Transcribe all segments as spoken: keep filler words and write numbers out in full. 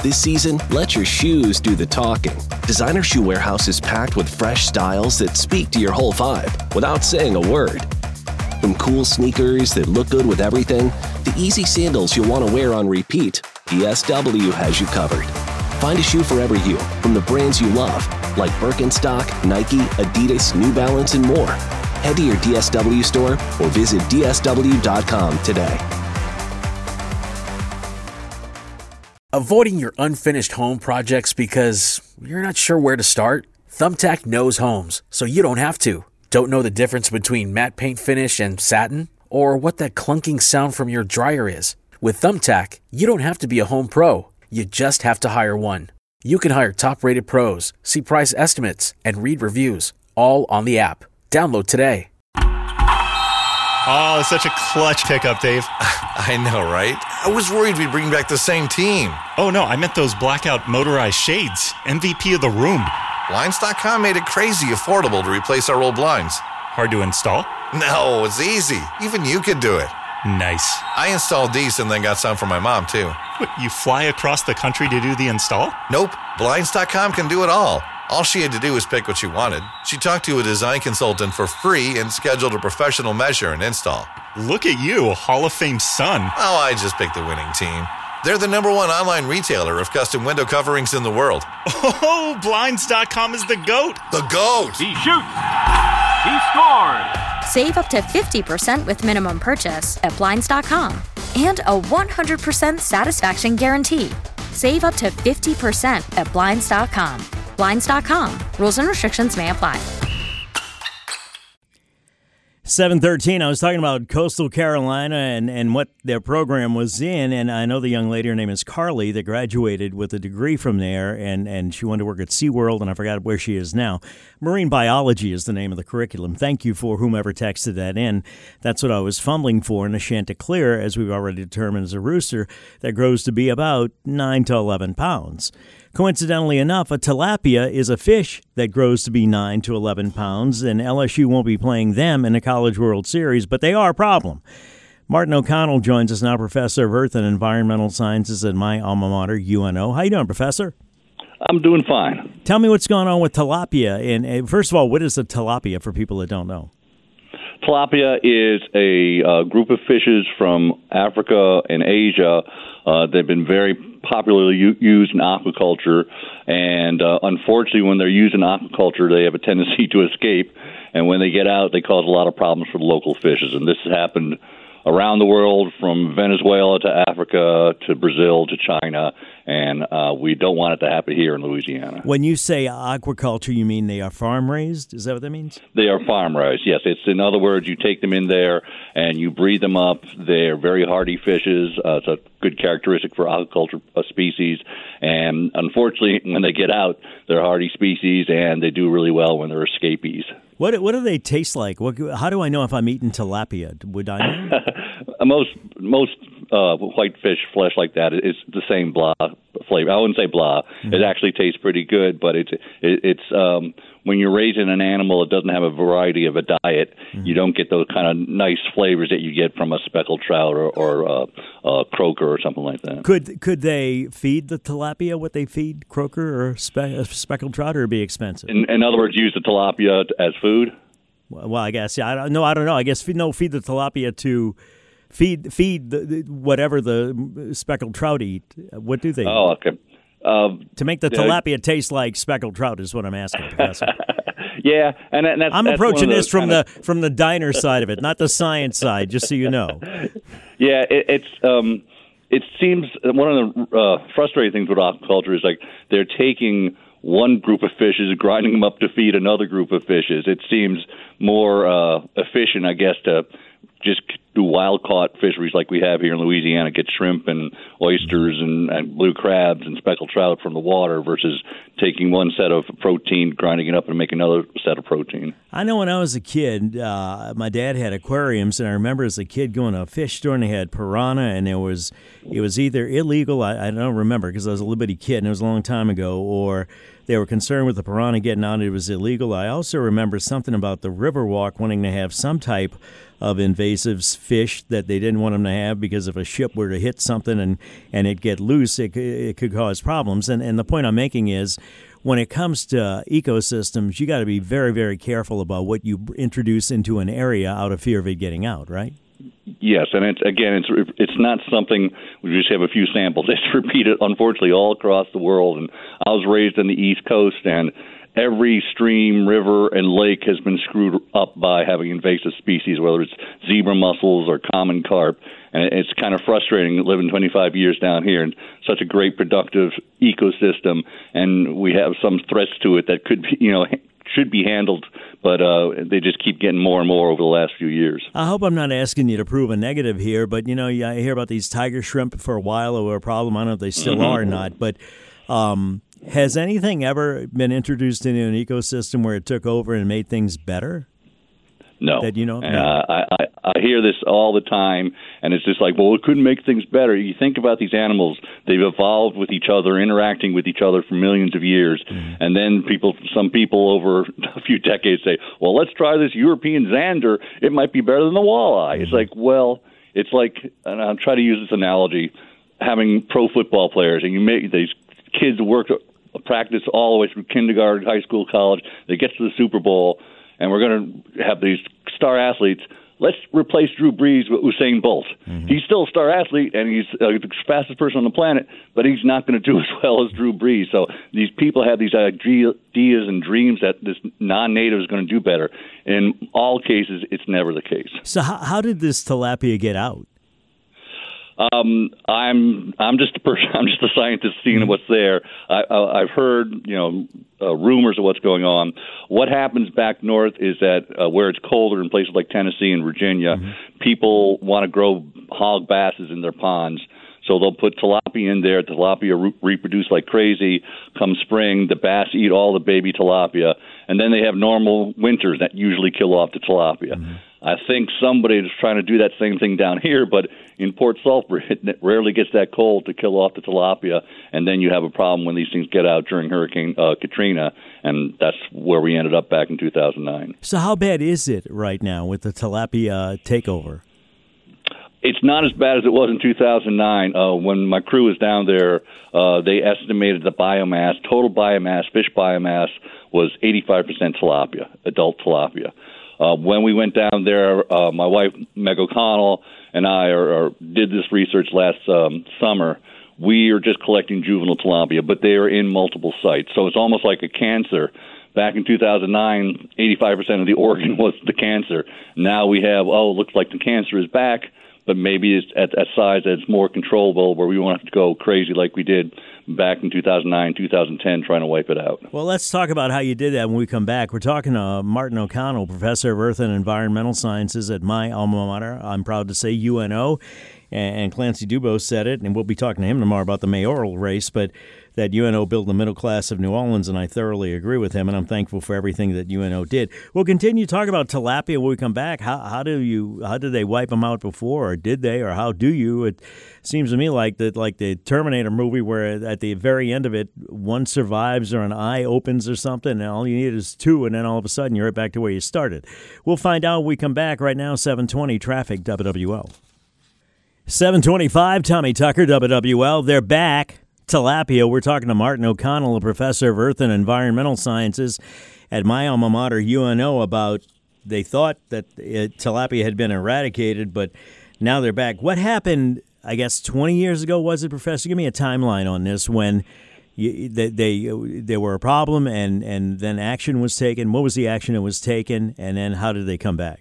This season, let your shoes do the talking. Designer Shoe Warehouse is packed with fresh styles that speak to your whole vibe without saying a word. From cool sneakers that look good with everything, to easy sandals you'll want to wear on repeat, D S W has you covered. Find a shoe for every you from the brands you love, like Birkenstock, Nike, Adidas, New Balance, and more. Head to your D S W store or visit D S W dot com today. Avoiding your unfinished home projects because you're not sure where to start? Thumbtack knows homes, so you don't have to. Don't know the difference between matte paint finish and satin? Or what that clunking sound from your dryer is? With Thumbtack, you don't have to be a home pro. You just have to hire one. You can hire top-rated pros, see price estimates, and read reviews, all on the app. Download today. Oh, such a clutch pickup, Dave. I know, right? I was worried we'd bring back the same team. Oh, no, I meant those blackout motorized shades. M V P of the room. Blinds dot com made it crazy affordable to replace our old blinds. Hard to install? No, it's easy. Even you could do it. Nice. I installed these and then got some for my mom, too. What, you fly across the country to do the install? Nope. Blinds dot com can do it all. All she had to do was pick what she wanted. She talked to a design consultant for free and scheduled a professional measure and install. Look at you, a Hall of Fame son. Oh, I just picked the winning team. They're the number one online retailer of custom window coverings in the world. Oh, Blinds dot com is the GOAT. The GOAT! He shoots! He scores! Save up to fifty percent with minimum purchase at Blinds dot com. And a one hundred percent satisfaction guarantee. Save up to fifty percent at Blinds dot com. Blinds dot com. Rules and restrictions may apply. seven thirteen, I was talking about Coastal Carolina and, and what their program was in, and I know the young lady, her name is Carly, that graduated with a degree from there, and, and she wanted to work at SeaWorld, and I forgot where she is now. Marine biology is the name of the curriculum. Thank you for whomever texted that in. That's what I was fumbling for in a Chanticleer, as we've already determined, is a rooster that grows to be about nine to eleven pounds. Coincidentally enough, a tilapia is a fish that grows to be nine to eleven pounds, and L S U won't be playing them in the College World Series, but they are a problem. Martin O'Connell joins us now, professor of Earth and Environmental Sciences at my alma mater, U N O. How you doing, Professor? I'm doing fine. Tell me what's going on with tilapia. And, and first of all, what is a tilapia for people that don't know? Tilapia is a uh, group of fishes from Africa and Asia. Uh, they've been very popularly u- used in aquaculture, and uh, unfortunately, when they're used in aquaculture, they have a tendency to escape, and when they get out, they cause a lot of problems for the local fishes, and this has happened around the world, from Venezuela to Africa to Brazil to China, and uh, we don't want it to happen here in Louisiana. When you say aquaculture, you mean they are farm-raised? Is that what that means? They are farm-raised, yes. It's, in other words, you take them in there and you breed them up. They're very hardy fishes. Uh, it's a good characteristic for aquaculture uh, species, and unfortunately, when they get out, they're hardy species, and they do really well when they're escapees. What what do they taste like? What, how do I know if I'm eating tilapia? Would I know? most most uh, white fish flesh like that is the same blah flavor. I wouldn't say blah. Mm-hmm. It actually tastes pretty good, but it's it, it's um, when you're raising an animal, it doesn't have a variety of a diet. Mm-hmm. You don't get those kind of nice flavors that you get from a speckled trout or, or uh, a croaker or something like that. Could could they feed the tilapia what they feed croaker or spe- speckled trout, or it'd be expensive? In, in other words, use the tilapia as food. Well, I guess yeah. I don't, no, I don't know. I guess feed, no, feed the tilapia to feed feed the, the, whatever the speckled trout eat. What do they? Oh, okay. Um, to make the tilapia uh, taste like speckled trout is what I'm asking, Professor. Yeah, and, and that's, I'm that's approaching this from kinda... the from the diner side of it, not the science side. Just so you know. Yeah, it, it's um, it seems one of the uh, frustrating things with aquaculture is like they're taking one group of fishes, grinding them up to feed another group of fishes. It seems more uh, efficient, I guess, to just do wild-caught fisheries like we have here in Louisiana, get shrimp and oysters and, and blue crabs and speckled trout from the water versus taking one set of protein, grinding it up, and making another set of protein. I know when I was a kid, uh, my dad had aquariums, and I remember as a kid going to a fish store, and they had piranha, and it was it was either illegal, I, I don't remember because I was a little bitty kid, and it was a long time ago, or they were concerned with the piranha getting out, it was illegal. I also remember something about the Riverwalk wanting to have some type of invasive fish that they didn't want them to have, because if a ship were to hit something and, and it get loose, it, it could cause problems. And, and the point I'm making is, when it comes to ecosystems, you got to be very, very careful about what you introduce into an area out of fear of it getting out, right? Yes, and it's again, it's it's not something we just have a few samples. It's repeated, unfortunately, all across the world. And I was raised on the East Coast, and every stream, river, and lake has been screwed up by having invasive species, whether it's zebra mussels or common carp. And it's kind of frustrating living twenty-five years down here in such a great, productive ecosystem, and we have some threats to it that could be, you know, should be handled, but uh, they just keep getting more and more over the last few years. I hope I'm not asking you to prove a negative here, but, you know, I hear about these tiger shrimp for a while, or a problem. I don't know if they still mm-hmm. are or not, but um, has anything ever been introduced into an ecosystem where it took over and made things better? No. That you know? No. Uh, I, I, I hear this all the time, and it's just like, well, it couldn't make things better. You think about these animals, they've evolved with each other, interacting with each other for millions of years, mm-hmm. and then people, some people over a few decades say, well, let's try this European zander. It might be better than the walleye. Mm-hmm. It's like, well, it's like, and I'll try to use this analogy, having pro football players, and you make these kids work, practice all the way through kindergarten, high school, college, they get to the Super Bowl, and we're going to have these star athletes. Let's replace Drew Brees with Usain Bolt. Mm-hmm. He's still a star athlete, and he's uh, the fastest person on the planet, but he's not going to do as well as Drew Brees. So these people have these ideas and dreams that this non-native is going to do better. In all cases, it's never the case. So how, how did this tilapia get out? Um, I'm I'm just a person. I'm just a scientist seeing what's there. I, I, I've heard you know uh, rumors of what's going on. What happens back north is that uh, where it's colder in places like Tennessee and Virginia, mm-hmm. people want to grow hog basses in their ponds. So they'll put tilapia in there. Tilapia re- reproduce like crazy. Come spring, the bass eat all the baby tilapia, and then they have normal winters that usually kill off the tilapia. Mm-hmm. I think somebody is trying to do that same thing down here, but in Port Sulphur, it rarely gets that cold to kill off the tilapia, and then you have a problem when these things get out during Hurricane uh, Katrina, and that's where we ended up back in two thousand nine. So how bad is it right now with the tilapia takeover? It's not as bad as it was in two thousand nine. Uh, when my crew was down there, uh, they estimated the biomass, total biomass, fish biomass, was eighty-five percent tilapia, adult tilapia. Uh, when we went down there, uh, my wife, Meg O'Connell, and I are, are, did this research last um, summer. We are just collecting juvenile tilapia, but they are in multiple sites. So it's almost like a cancer. Back in two thousand nine, eighty-five percent of the organ was the cancer. Now we have, oh, it looks like the cancer is back, but maybe it's at a size that's more controllable where we won't have to go crazy like we did back in two thousand nine, two thousand ten, trying to wipe it out. Well, let's talk about how you did that when we come back. We're talking to Martin O'Connell, professor of Earth and Environmental Sciences at my alma mater. I'm proud to say U N O, and Clancy Dubose said it, and we'll be talking to him tomorrow about the mayoral race, but that U N O built the middle class of New Orleans, and I thoroughly agree with him, and I'm thankful for everything that U N O did. We'll continue to talk about tilapia when we come back. How, how do you, how did they wipe them out before, or did they, or how do you? It seems to me like that, like the Terminator movie, where at the very end of it, one survives or an eye opens or something, and all you need is two, and then all of a sudden you're right back to where you started. We'll find out when we come back. Right now, seven twenty traffic, W W L. seven twenty-five, Tommy Tucker, W W L. They're back. Tilapia. We're talking to Martin O'Connell, a professor of Earth and Environmental Sciences at my alma mater, U N O, about they thought that it, tilapia had been eradicated, but now they're back. What happened, I guess, twenty years ago, was it, Professor? Give me a timeline on this, when you, they, they, they were a problem and, and then action was taken. What was the action that was taken, and then how did they come back?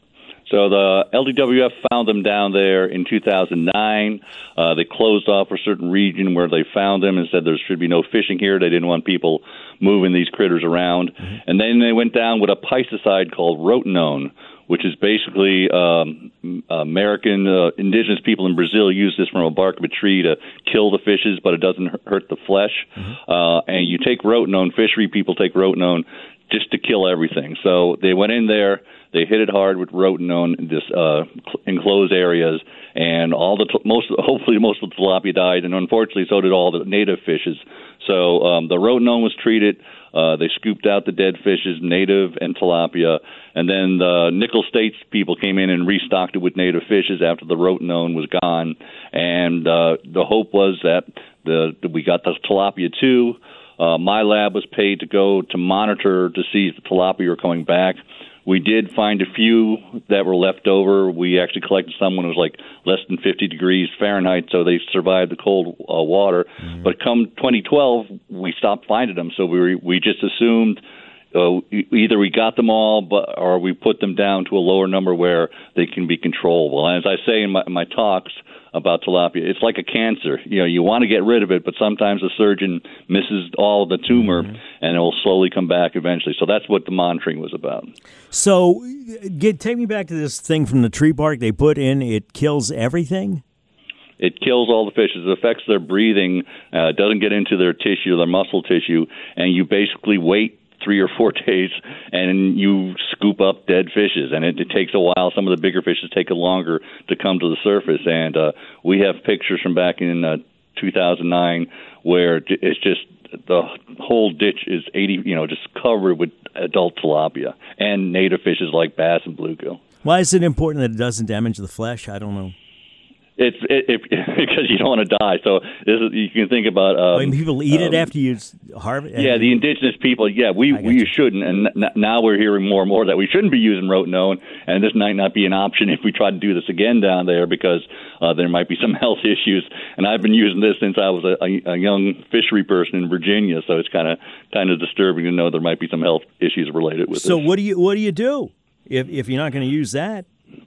So the L D W F found them down there in two thousand nine. Uh, they closed off a certain region where they found them and said there should be no fishing here. They didn't want people moving these critters around. Mm-hmm. And then they went down with a pesticide called rotenone, which is basically um, American uh, indigenous people in Brazil use this from a bark of a tree to kill the fishes, but it doesn't hurt the flesh. Mm-hmm. Uh, and you take rotenone, fishery people take rotenone just to kill everything. So they went in there, they hit it hard with rotenone in this uh, enclosed areas, and all the most, hopefully most of the tilapia died, and unfortunately so did all the native fishes. So um, the rotenone was treated. Uh, they scooped out the dead fishes, native and tilapia, and then the Nickel States people came in and restocked it with native fishes after the rotenone was gone. And uh, the hope was that the we got the tilapia too. Uh, my lab was paid to go to monitor to see if the tilapia were coming back. We did find a few that were left over. We actually collected some when it was like less than fifty degrees Fahrenheit, so they survived the cold uh, water. Mm-hmm. But come twenty twelve, we stopped finding them, so we were, we just assumed uh, either we got them all, but or we put them down to a lower number where they can be controllable. And as I say in my, my talks about tilapia, it's like a cancer. You know, you want to get rid of it, but sometimes the surgeon misses all of the tumor, mm-hmm. and it will slowly come back eventually. So that's what the monitoring was about. So get, take me back to this thing from the tree bark they put in. It kills everything? It kills all the fishes. It affects their breathing. Uh, it doesn't get into their tissue, their muscle tissue, and you basically wait three or four days, and you scoop up dead fishes. And it, it takes a while. Some of the bigger fishes take longer to come to the surface. And uh, we have pictures from back in uh, two thousand nine where it's just the whole ditch is eighty, you know, just covered with adult tilapia and native fishes like bass and bluegill. Why is it important that it doesn't damage the flesh? I don't know. It's it, it, because you don't want to die. So this is, you can think about. Um, I mean, people eat it um, after you harvest. Yeah, the indigenous people. Yeah, we we you. shouldn't, and n- now we're hearing more and more that we shouldn't be using rotenone, and this might not be an option if we try to do this again down there because uh, there might be some health issues. And I've been using this since I was a, a, a young fishery person in Virginia, so it's kind of kind of disturbing to know there might be some health issues related with it. So this. what do you what do you do if if you're not going to use that?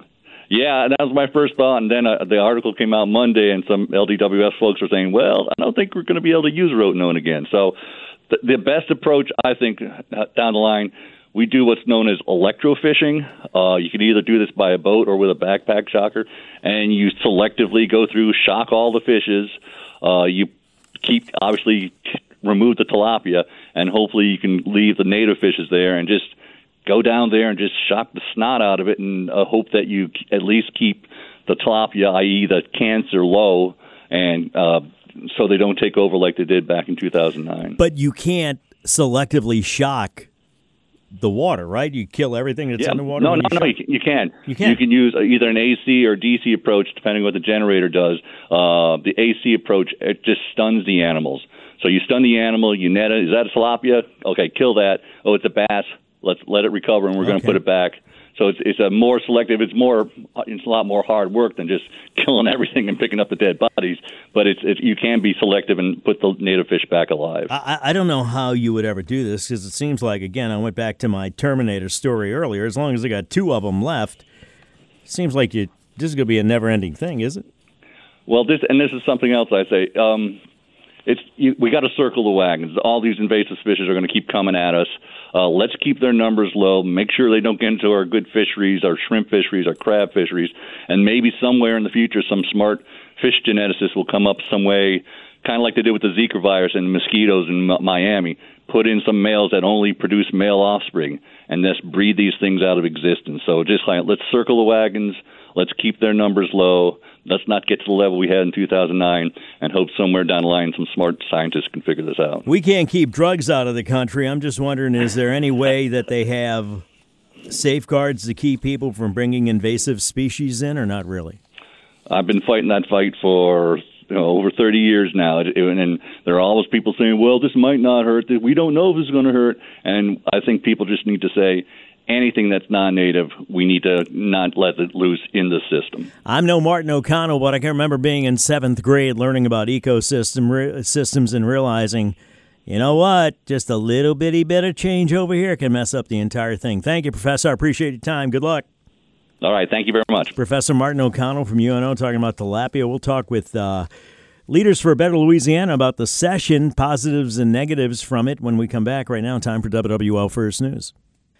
Yeah, that was my first thought, and then uh, the article came out Monday, and some L D W S folks were saying, well, I don't think we're going to be able to use rotenone again. So the, the best approach, I think, uh, down the line, we do what's known as electrofishing. Uh, you can either do this by a boat or with a backpack shocker, and you selectively go through, shock all the fishes. Uh, you keep, obviously, remove the tilapia, and hopefully you can leave the native fishes there and just go down there and just shock the snot out of it and uh, hope that you at least keep the tilapia, that is the cancer, low, and uh, so they don't take over like they did back in two thousand nine. But you can't selectively shock the water, right? You kill everything that's yeah. in the water? No, no, you no, you can, you can. You can. You can use either an A C or D C approach, depending on what the generator does. Uh, the A C approach, it just stuns the animals. So you stun the animal, you net it. Is that a tilapia? Okay, kill that. Oh, it's a bass. Let's let it recover, and we're going to okay. put it back. So it's it's a more selective. It's more it's a lot more hard work than just killing everything and picking up the dead bodies. But it's, it's you can be selective and put the native fish back alive. I, I don't know how you would ever do this because it seems like, again, I went back to my Terminator story earlier. As long as they got two of them left, it seems like you this is going to be a never-ending thing, is it? Well, this and this is something else I say. Um, It's you, we got to circle the wagons. All these invasive species are going to keep coming at us. Uh, let's keep their numbers low. Make sure they don't get into our good fisheries, our shrimp fisheries, our crab fisheries, and maybe somewhere in the future some smart fish geneticists will come up some way, kind of like they did with the Zika virus and mosquitoes in M- Miami. Put in some males that only produce male offspring and just breed these things out of existence. So just like let's circle the wagons. Let's keep their numbers low. Let's not get to the level we had in two thousand nine and hope somewhere down the line some smart scientists can figure this out. We can't keep drugs out of the country. I'm just wondering, is there any way that they have safeguards to keep people from bringing invasive species in or not really? I've been fighting that fight for you know, over thirty years now. And there are always people saying, well, this might not hurt. We don't know if this is going to hurt. And I think people just need to say, anything that's non-native, we need to not let it loose in the system. I'm no Martin O'Connell, but I can remember being in seventh grade learning about ecosystem re- systems and realizing, you know what, just a little bitty bit of change over here can mess up the entire thing. Thank you, Professor. I appreciate your time. Good luck. All right. Thank you very much. Professor Martin O'Connell from U N O talking about tilapia. We'll talk with uh, Leaders for a Better Louisiana about the session, positives and negatives from it when we come back. Right now, time for W W L First News.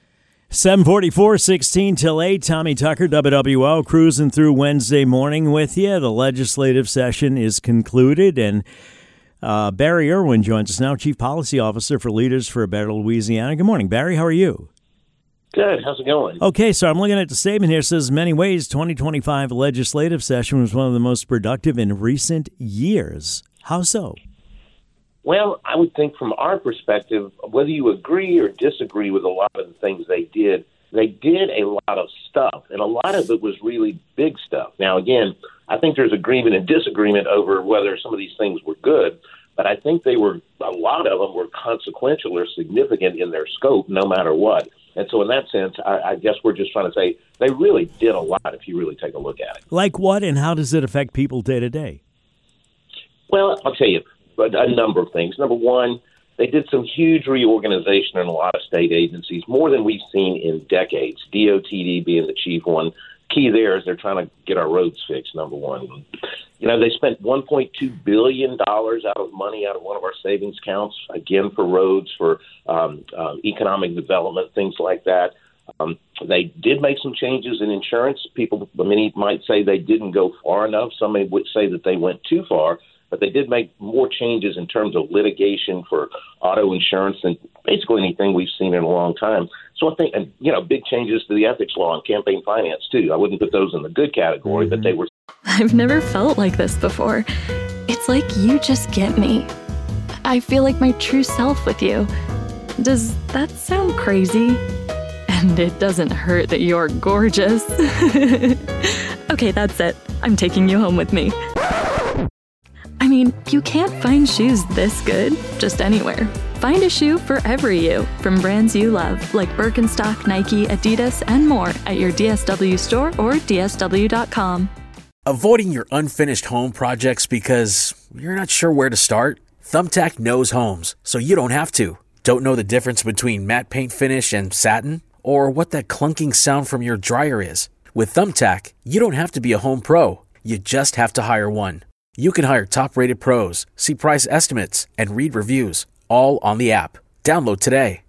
seven forty-four, sixteen till eight. Tommy Tucker, W W L, cruising through Wednesday morning with you. The legislative session is concluded, and Uh, Barry Irwin joins us now, Chief Policy Officer for Leaders for a Better Louisiana. Good morning, Barry. How are you? Good. How's it going? Okay, so I'm looking at the statement here. It says, many ways, twenty twenty-five legislative session was one of the most productive in recent years. How so? Well, I would think from our perspective, whether you agree or disagree with a lot of the things they did, they did a lot of stuff, and a lot of it was really big stuff. Now, again, I think there's agreement and disagreement over whether some of these things were good, but I think they were, a lot of them were consequential or significant in their scope, no matter what. And so in that sense, I, I guess we're just trying to say they really did a lot if you really take a look at it. Like what, and how does it affect people day to day? Well, I'll tell you a, a number of things. Number one, they did some huge reorganization in a lot of state agencies, more than we've seen in decades, D O T D being the chief one. Key there is they're trying to get our roads fixed, number one. You know, they spent one point two billion dollars out of money out of one of our savings accounts, again, for roads, for um, uh, economic development, things like that. Um, they did make some changes in insurance. People, many might say they didn't go far enough. Some would say that they went too far. But they did make more changes in terms of litigation for auto insurance than basically anything we've seen in a long time. So I think, and you know, big changes to the ethics law and campaign finance, too. I wouldn't put those in the good category, mm-hmm. but they were. I've never felt like this before. It's like you just get me. I feel like my true self with you. Does that sound crazy? And it doesn't hurt that you're gorgeous. Okay, that's it. I'm taking you home with me. I mean, you can't find shoes this good just anywhere. Find a shoe for every you from brands you love, like Birkenstock, Nike, Adidas, and more at your D S W store or D S W dot com. Avoiding your unfinished home projects because you're not sure where to start? Thumbtack knows homes, so you don't have to. Don't know the difference between matte paint finish and satin? Or what that clunking sound from your dryer is? With Thumbtack, you don't have to be a home pro. You just have to hire one. You can hire top-rated pros, see price estimates, and read reviews, all on the app. Download today.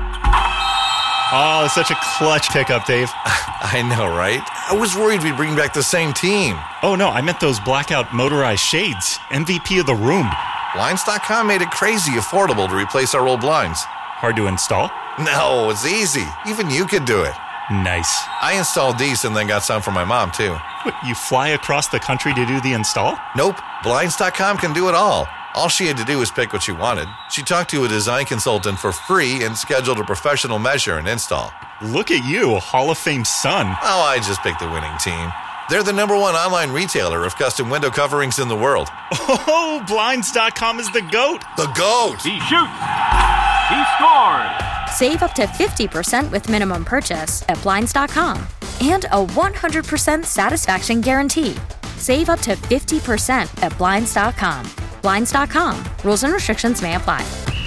Oh, such a clutch pickup, Dave. I know, right? I was worried we'd bring back the same team. Oh, no, I meant those blackout motorized shades. M V P of the room. Blinds dot com made it crazy affordable to replace our old blinds. Hard to install? No, it's easy. Even you could do it. Nice. I installed these and then got some for my mom, too. What, you fly across the country to do the install? Nope. Blinds dot com can do it all. All she had to do was pick what she wanted. She talked to a design consultant for free and scheduled a professional measure and install. Look at you, a Hall of Fame son. Oh, I just picked the winning team. They're the number one online retailer of custom window coverings in the world. Oh, Blinds dot com is the GOAT. The GOAT! He shoots! He scores! Save up to fifty percent with minimum purchase at Blinds dot com and a one hundred percent satisfaction guarantee. Save up to fifty percent at Blinds dot com. Blinds dot com. Rules and restrictions may apply.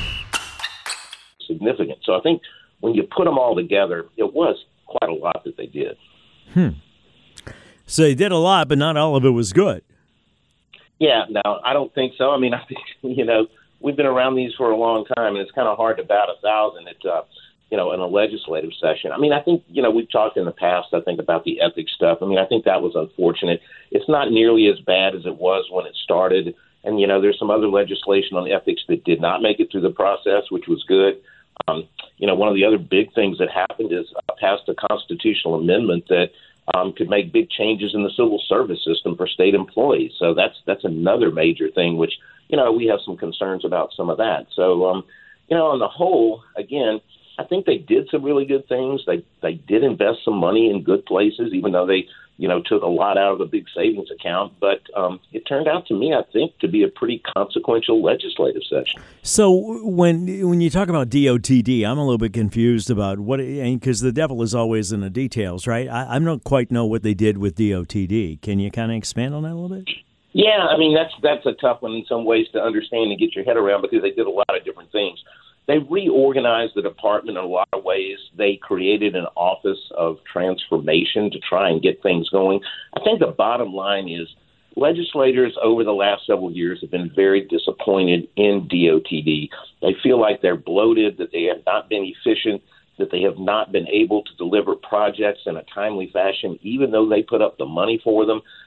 Significant. So I think when you put them all together, it was quite a lot that they did. Hmm. So they did a lot, but not all of it was good. Yeah, no, I don't think so. I mean, I think, you know, we've been around these for a long time, and it's kind of hard to bat a thousand at, uh, you know, in a legislative session. I mean, I think, you know, we've talked in the past, I think, about the ethics stuff. I mean, I think that was unfortunate. It's not nearly as bad as it was when it started. And, you know, there's some other legislation on ethics that did not make it through the process, which was good. Um, you know, one of the other big things that happened is uh, passed a constitutional amendment that um, could make big changes in the civil service system for state employees. So that's that's another major thing, which, you know, we have some concerns about some of that. So, um, you know, on the whole, again, I think they did some really good things. They they did invest some money in good places, even though they, you know, took a lot out of the big savings account. But um, it turned out to me, I think, to be a pretty consequential legislative session. So when when you talk about D O T D, I'm a little bit confused about what, because the devil is always in the details, right? I, I don't quite know what they did with D O T D. Can you kind of expand on that a little bit? Yeah, I mean, that's that's a tough one in some ways to understand and get your head around, because they did a lot of different things. They reorganized the department in a lot of ways. They created an office of transformation to try and get things going. I think the bottom line is legislators over the last several years have been very disappointed in D O T D. They feel like they're bloated, that they have not been efficient, that they have not been able to deliver projects in a timely fashion, even though they put up the money for them.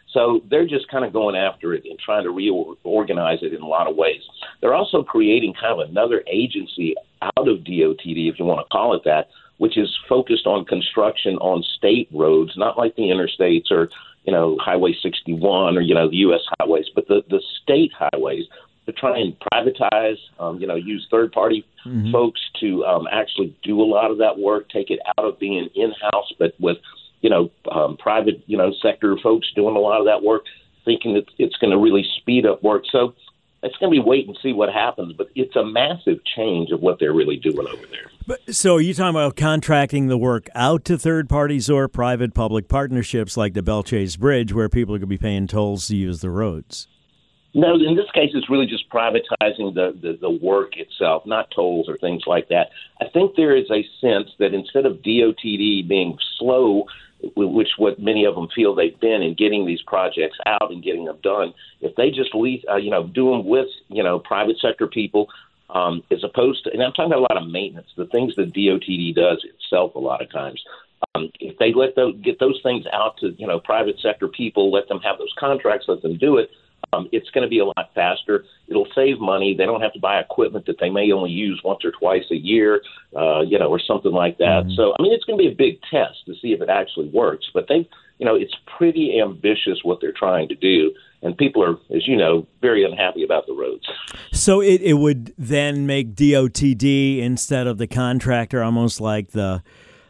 So they're just kind of going after it and trying to reorganize it in a lot of ways. They're also creating kind of another agency out of D O T D, if you want to call it that, which is focused on construction on state roads, not like the interstates or, you know, Highway sixty-one or, you know, the U S highways, but the, the state highways to try and privatize, um, you know, use third-party mm-hmm. folks to um, actually do a lot of that work, take it out of being in-house, but with, you know, um, private, you know, sector folks doing a lot of that work, thinking that it's going to really speed up work. So it's going to be wait and see what happens, but it's a massive change of what they're really doing over there. But, so are you talking about contracting the work out to third parties or private-public partnerships like the Belle-Chasse Bridge where people are going to be paying tolls to use the roads? No, in this case, it's really just privatizing the, the, the work itself, not tolls or things like that. I think there is a sense that instead of D O T D being slow, which what many of them feel they've been in getting these projects out and getting them done, if they just leave, uh, you know, do them with, you know, private sector people, um, as opposed to, and I'm talking about a lot of maintenance, the things that D O T D does itself a lot of times. Um, if they let those, get those things out to, you know, private sector people, let them have those contracts, let them do it, Um, it's going to be a lot faster. It'll save money. They don't have to buy equipment that they may only use once or twice a year, uh, you know, or something like that. Mm-hmm. So, I mean, it's going to be a big test to see if it actually works. But they, you know, it's pretty ambitious what they're trying to do. And people are, as you know, very unhappy about the roads. So it, it would then make D O T D instead of the contractor almost like the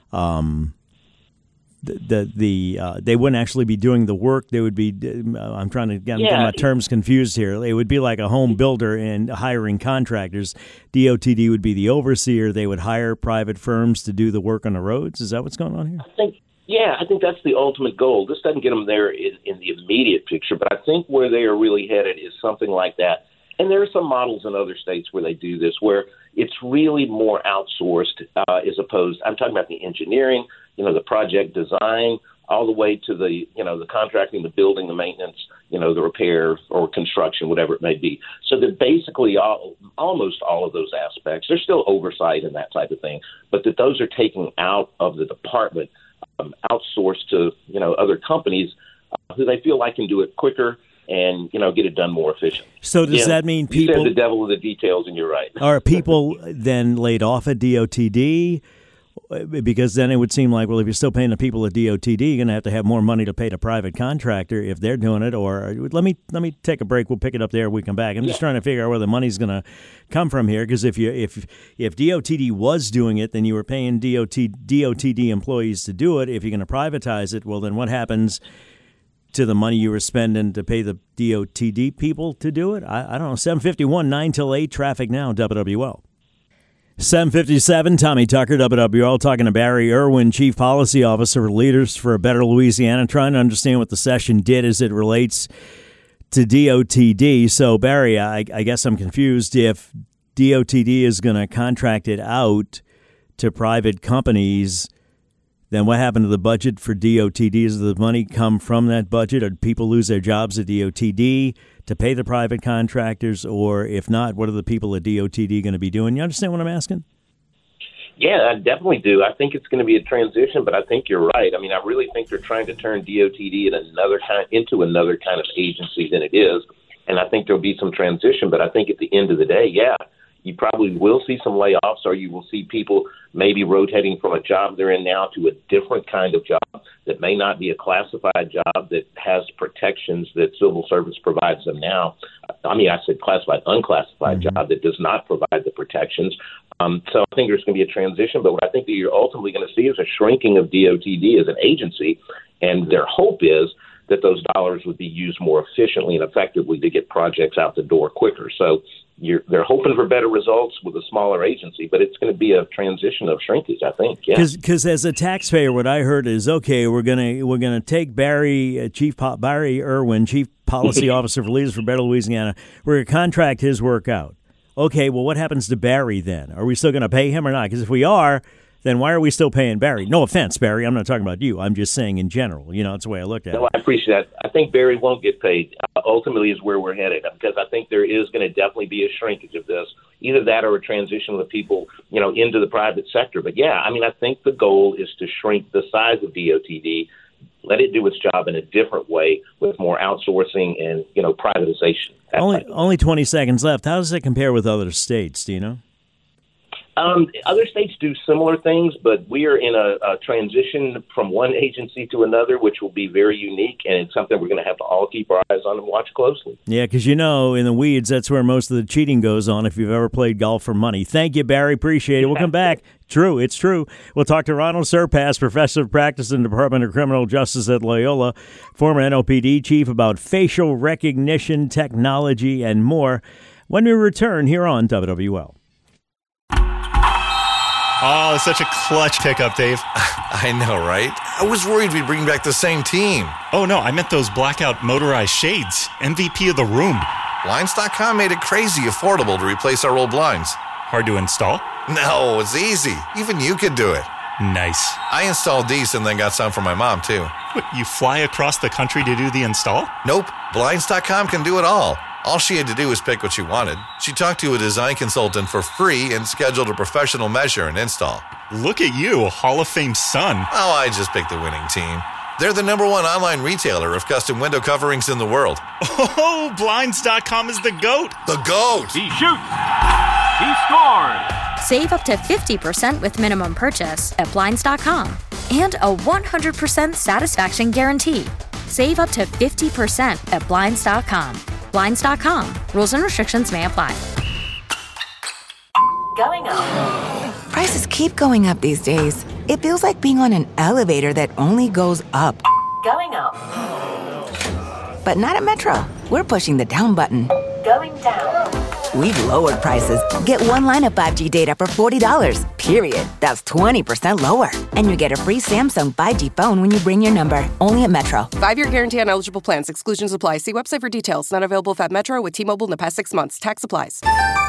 um, – The the, the uh, they wouldn't actually be doing the work. They would be. Uh, I'm trying to get, yeah. get my terms confused here. It would be like a home builder and hiring contractors. D O T D would be the overseer. They would hire private firms to do the work on the roads. Is that what's going on here? I think. Yeah, I think that's the ultimate goal. This doesn't get them there in, in the immediate picture, but I think where they are really headed is something like that. And there are some models in other states where they do this, where it's really more outsourced uh, as opposed. I'm talking about the engineering, you know, the project design, all the way to the, you know, the contracting, the building, the maintenance, you know, the repair or construction, whatever it may be. So that basically all, almost all of those aspects, there's still oversight and that type of thing, but that those are taken out of the department, um, outsourced to, you know, other companies uh, who they feel like can do it quicker and, you know, get it done more efficiently. So does yeah, that mean people... You said the devil in the details, and you're right. Are people then laid off at D O T D? Because then it would seem like, well, if you're still paying the people at D O T D, you're going to have to have more money to pay the private contractor if they're doing it. Or let me let me take a break. We'll pick it up there when we come back. I'm yeah. just trying to figure out where the money's going to come from here. Because if you if if D O T D was doing it, then you were paying D O T D employees to do it. If you're going to privatize it, well, then what happens to the money you were spending to pay the D O T D people to do it? I, I don't know. seven fifty-one, nine till eight, traffic now, W W L. seven fifty-seven, Tommy Tucker, W W L, talking to Barry Irwin, Chief Policy Officer for Leaders for a Better Louisiana, trying to understand what the session did as it relates to D O T D. So, Barry, I, I guess I'm confused. If D O T D is going to contract it out to private companies, then what happened to the budget for D O T D? Does the money come from that budget? Or do people lose their jobs at D O T D to pay the private contractors? Or if not, what are the people at D O T D going to be doing? You understand what I'm asking? Yeah, I definitely do. I think it's going to be a transition, but I think you're right. I mean, I really think they're trying to turn D O T D in another kind, into another kind of agency than it is. And I think there'll be some transition, but I think at the end of the day, yeah, you probably will see some layoffs, or you will see people maybe rotating from a job they're in now to a different kind of job that may not be a classified job that has protections that civil service provides them now. I mean, I said classified, unclassified mm-hmm. job that does not provide the protections. Um, so I think there's going to be a transition, but what I think that you're ultimately going to see is a shrinking of D O T D as an agency, and their hope is that those dollars would be used more efficiently and effectively to get projects out the door quicker. So You're, they're hoping for better results with a smaller agency, but it's going to be a transition of shrinkage, I think. Yeah. Because as a taxpayer, what I heard is, okay, we're gonna we're gonna take Barry uh, Chief po- Barry Irwin, Chief Policy Officer for Leaders for Better Louisiana. We're gonna contract his work out. Okay, well, what happens to Barry then? Are we still going to pay him or not? Because if we are, then why are we still paying Barry? No offense, Barry. I'm not talking about you. I'm just saying in general. You know, that's the way I looked at no, it. I appreciate that. I think Barry won't get paid. Uh, ultimately is where we're headed, because I think there is going to definitely be a shrinkage of this. Either that or a transition of the people, you know, into the private sector. But, yeah, I mean, I think the goal is to shrink the size of D O T D, let it do its job in a different way with more outsourcing and, you know, privatization. Only only twenty seconds left. How does it compare with other states? Do you know? Um, other states do similar things, but we are in a, a transition from one agency to another, which will be very unique, and it's something we're going to have to all keep our eyes on and watch closely. Yeah, because you know, in the weeds, that's where most of the cheating goes on if you've ever played golf for money. Thank you, Barry. Appreciate it. We'll come back. True, it's true. We'll talk to Ronald Surpass, Professor of Practice in the Department of Criminal Justice at Loyola, former N O P D chief, about facial recognition technology and more when we return here on W W L. Oh, such a clutch pickup, Dave. I know, right? I was worried we'd bring back the same team. Oh, no, I meant those blackout motorized shades. M V P of the room. Blinds dot com made it crazy affordable to replace our old blinds. Hard to install? No, it's easy. Even you could do it. Nice. I installed these and then got some for my mom, too. What, you fly across the country to do the install? Nope. Blinds dot com can do it all. All she had to do was pick what she wanted. She talked to a design consultant for free and scheduled a professional measure and install. Look at you, Hall of Fame son. Oh, I just picked the winning team. They're the number one online retailer of custom window coverings in the world. Oh, Blinds dot com is the GOAT. The GOAT! He shoots. He scores. Save up to fifty percent with minimum purchase at Blinds dot com and a one hundred percent satisfaction guarantee. Save up to fifty percent at Blinds dot com. Blinds dot com. Rules and restrictions may apply. Going up. Prices keep going up these days. It feels like being on an elevator that only goes up. Going up. But not at Metro. We're pushing the down button. Going down. We've lowered prices. Get one line of five G data for forty dollars, period. That's twenty percent lower. And you get a free Samsung five G phone when you bring your number. Only at Metro. Five-year guarantee on eligible plans. Exclusions apply. See website for details. Not available at Metro with T-Mobile in the past six months. Tax applies.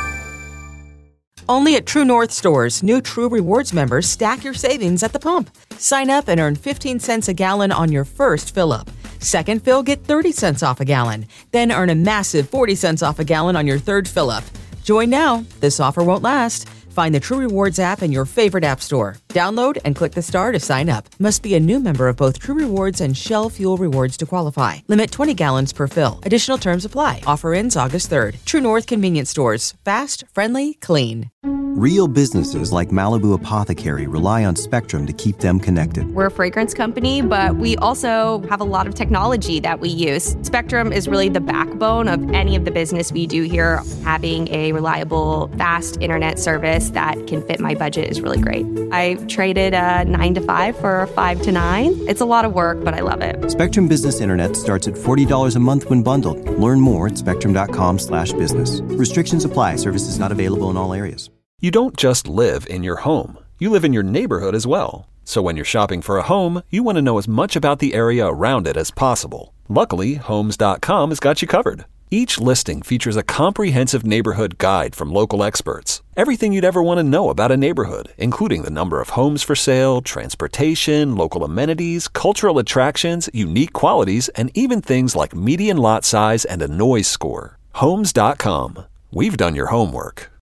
Only at True North stores, new True Rewards members stack your savings at the pump. Sign up and earn fifteen cents a gallon on your first fill-up. Second fill, get thirty cents off a gallon. Then earn a massive forty cents off a gallon on your third fill-up. Join now. This offer won't last. Find the True Rewards app in your favorite app store. Download and click the star to sign up. Must be a new member of both True Rewards and Shell Fuel Rewards to qualify. Limit twenty gallons per fill. Additional terms apply. Offer ends August third. True North Convenience Stores. Fast, friendly, clean. Real businesses like Malibu Apothecary rely on Spectrum to keep them connected. We're a fragrance company, but we also have a lot of technology that we use. Spectrum is really the backbone of any of the business we do here. Having a reliable, fast internet service that can fit my budget is really great. I traded a nine to five for a five to nine. It's a lot of work, but I love it. Spectrum Business Internet starts at forty dollars a month when bundled. Learn more at spectrum.com slash business. Restrictions apply. Services not available in all areas. You don't just live in your home. You live in your neighborhood as well. So when you're shopping for a home, you want to know as much about the area around it as possible. Luckily, Homes dot com has got you covered. Each listing features a comprehensive neighborhood guide from local experts. Everything you'd ever want to know about a neighborhood, including the number of homes for sale, transportation, local amenities, cultural attractions, unique qualities, and even things like median lot size and a noise score. Homes dot com. We've done your homework.